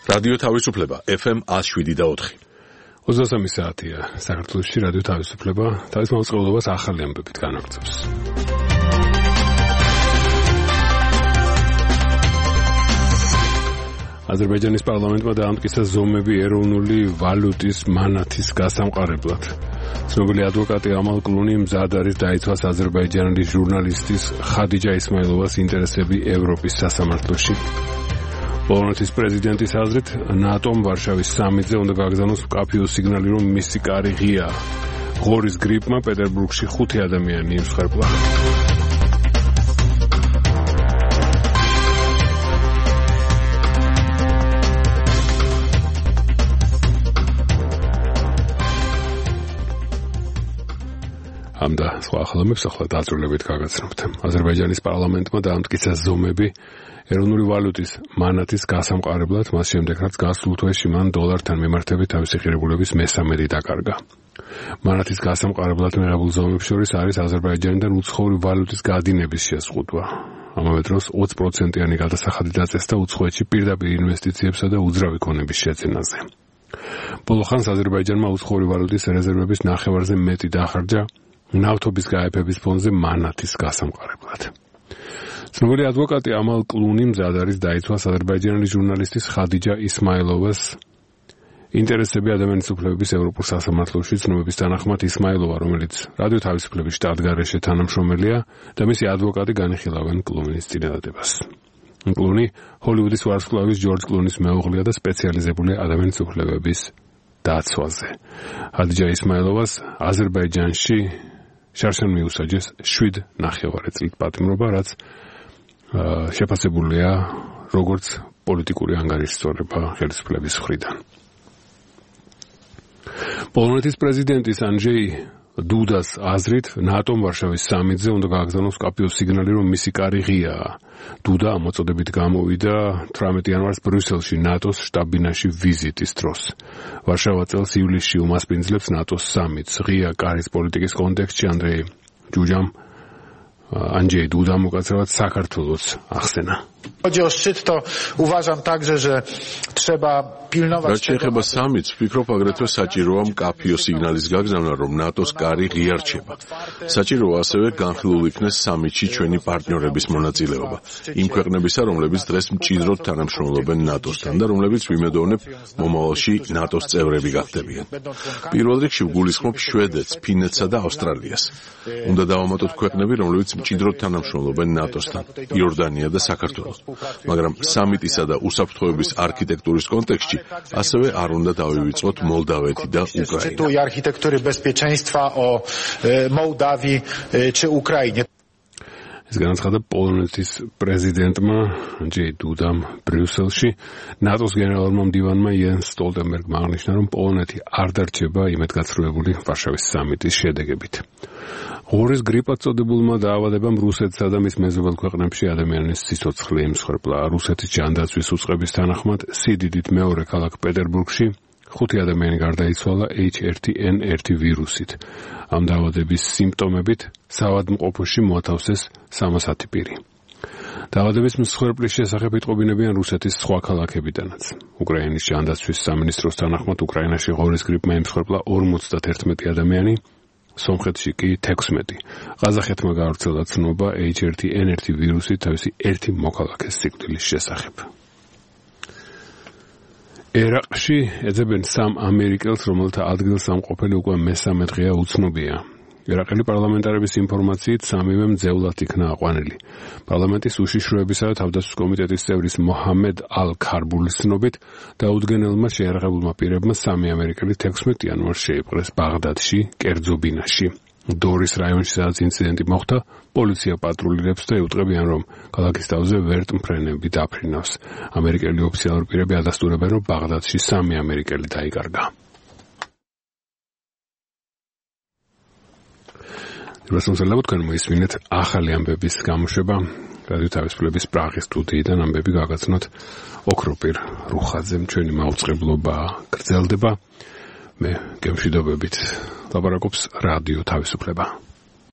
რადიო თავისუფლება FM 107.4. 23 საათია საქართველოში რადიო თავისუფლება თავის მოწყობილობას ახალი ამბებით განაგრძობს. აზერბაიჯანის პარლამენტმა დაამტკიცა ზომები ეროვნული ვალუტის მანათის გასამყარებლად. ცნობილი ადვოკატი ამალ კლუნი მზად არის დაიცვას აზერბაიჯანელი ჟურნალისტის ხადიჯა ისმაილოვას ინტერესები ევროპის სასამართლოში. პოლონეთის პრეზიდენტის აზრით, ნატომ ვარშავის სამიტზე უნდა გაგზავნოს მკაფიო სიგნალი, რომ მისი კარი ღიაა. ღორის გრიპმა პეტერბურგში 5 ადამიანი იმსხერპლა. ამ და სხვა ახალამებს ახლა დაწვრილებით გაგაცნობთ. აზერბაიჯანის პარლამენტმა დაამტკიცა ზომები ეროვნული ვალუტის მანათის გასამყარებლად, მას შემდეგ რაც გასულ თვეში მან დოლართან მიმართებით თავისი ღირებულების მესამედი დაკარგა. მანათის გასამყარებლად მიღებულ ზომებს შორის არის აზერბაიჯანიდან უცხოური ვალუტის გადინების შეზღუდვა. ამავე დროს 20%-იანი გადასახადი დაწესდა უცხოეთში პირდაპირ ინვესტიციებსა და უძრავი ქონების შეძენაზე. ბოლო ხანს აზერბაიჯანმა უცხოური ვალუტის რეზერვების ნახევარზე მეტი დახარჯა ნავთობის გაეფების ფონზე მანათის გასამყარებლად. ცნობილი ადვოკატი ამალ კლუნი მზად არის დაიცვას აზერბაიჯანელი ჟურნალისტის ხადიჯა ისმაილოვას ინტერესები ადამიანის უფლებების ევროპულ სასამართლოში. ცნობების თანახმად ისმაილოვა, რომელიც რადიო თავისუფლების შტატგარეშე თანამშრომელია და მისი ადვოკატი განიხილავენ კლუნის წინადადებას. კლუნი ჰოლივუდის ვარსკვლავის ჯორჯ კლუნის მეუღლეა და სპეციალიზებულია ადამიანის უფლებების დაცვაზე. ხადიჯა ისმაილოვას აზერბაიჯანში შარშან მიუსაჯეს 7.5 წლით პატიმრობა, რაც შეფასებულია როგორც პოლიტიკური ანგარიშსწორება ხელისუფლების მხრიდან. პოლონეთის პრეზიდენტის ანჯეი დუდას აზრით, ნატომ ვარშავის სამიტზე უნდა გააგზავნოს მკაფიო სიგნალი, რომ მისი კარი ღიაა. დუდა ამ მოწოდებით გამოვიდა 18 იანვარს ბრიუსელში ნატოს შტაბ-ბინაში ვიზიტის დროს. ვარშავა წელს ივლისში უმასპინძლებს ნატოს სამიტს. ღია კარის პოლიტიკის კონტექსტში Andrzej Duda ukazał საქართველოს ახსენა. Chodzi o szczyt, to uważam także, że trzeba pilnować tego. Raczej samits wpikrow agretwe saჭიროა მკაფიო სიგნალის გაგზავნა, რომ ნატოს კარი ღია რჩება. საჭიროა ასევე განხილულ იქნეს სამიტში ჩვენი პარტნიორების მონაწილეობა. იმ ქვეყნებისა, რომლებიც დღეს მჭიდროდ თანამშრომლობენ ნატოსთან და რომლებიც ვიმედოვნებ მომავალში ნატოს წევრები გახდებიან. პირველ რიგში ვგულისხმობ შვედეთს, ფინეთსა და ავსტრალიას. უნდა დავამატოთ ქვეყნები, რომლებიც მჭიდროდ თანამშრომლობენ ნატოსთან, იორდანია და საქართველო. მაგრამ სამიტისა და უსაფრთხოების არქიტექტურის კონტექსტში ასევე არ უნდა დავივიწყოთ მოლდავეთი და უკრაინა. Tu architektury bezpieczeństwa o Mołdawii czy Ukrainie. ეს განაცხადა პოლონეთის პრეზიდენტმა ანჯეი დუდამ ბრიუსელში. ნატოს გენერალურმა მდივანმა იენს სტოლტენბერგმა აღნიშნა, რომ პოლონეთი არ დარჩება იმედგაცრუებული ვარშავის სამიტის შედეგებით. ღორის გრიპად წოდებულმა დაავადებამ რუსეთსა და მის მეზობელ ქვეყნებში ადამიანის სიცოცხლე იმსხვრებლა. რუსეთის ჯანდაცვის უწყების თანახმად სიდიდით მეორე ქალაქ პეტერბურგში 5 ადამიანი გარდაიცვალა H1N1 ვირუსით. ამ დაავადების სიმპტომებით საავადმყოფოში მოათავსეს 310 პირი. დაავადების მსხვერპლის შესახებ იტყობინებიან რუსეთის სხვა ქალაქებიდანაც. უკრაინის ჯანდაცვის სამინისტროს თანახმად უკრაინაში ღორის გრიპმა იმსხვრებლა 51 ადამიანი, სომხეთში კი 16. ყაზახეთმა გაავრცელა ცნობა H1N1 ვირუსით თავისი ერთი მოქალაქეს სიკვდილის შესახებ. ერაყში ეძებენ 3 ამერიკელს, რომელთა ადგილსამყოფელი უკვე მესამე დღეა უცნობია. ერაყელი პარლამენტარების ინფორმაციით 3-ვე მძევლად იქნა აყვანილი. პარლამენტის უშიშროებისა და თავდაცვის კომიტეტის წევრის მოჰამედ ალ-ქარბულის ცნობით დაუდგენელმა შეიარაღებულმა პირებმა 3 ამერიკელი 16 იანვარს შეიპყრეს ბაღდადში, კერძო ბინაში. დორის რაიონში, სადაც ინციდენტი მოხდა, პოლიცია პატრულირებს და ევტყებიან, რომ ქალაქის თავზე ვერტმფრენები დაფრინავს. ამერიკელი ოფიციალური პირები ადასტურებენ, რომ ბაღდადში 3 ამერიკელი დაიკარგა. რუსულელად თქვენ მოისმინეთ ახალი ამბების გამოშვება რადიო თავისუფლების პრაღის სტუდიიდან. ამბები გაგაცნოთ ოქროპირ რუხაძემ. ჩვენი მაუწყებლობა გრძელდება. მე გემშვიდობებით ლაპარაკობს რადიო თავისუფლება.